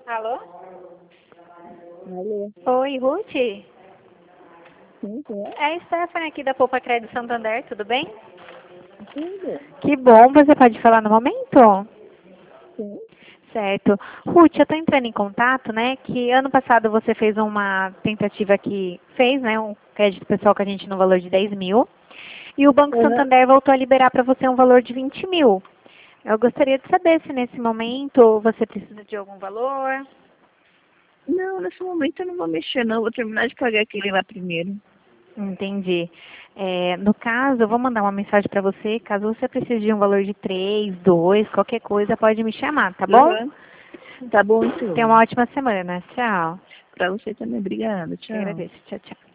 Alô? Alô? Oi, Ruth? Sim, sim. É a Stephanie aqui da Poupa Crédito Santander, tudo bem? Tudo? Que bom, você pode falar no momento? Sim. Certo. Ruth, eu estou entrando em contato, né, que ano passado você fez uma tentativa né, um crédito pessoal com a gente no valor de 10 mil, e o Banco Uhum. Santander voltou a liberar para você um valor de 20 mil. Eu gostaria de saber se nesse momento você precisa de algum valor. Não, nesse momento eu não vou mexer não, vou terminar de pagar aquele lá primeiro. Entendi. No caso, eu vou mandar uma mensagem para você. Caso você precise de um valor de 3, 2, qualquer coisa, pode me chamar, tá bom? Uhum. Tá bom Tenha então. uma ótima semana. Tchau. Pra você também, obrigada, Eu tchau. agradeço. Tchau, tchau.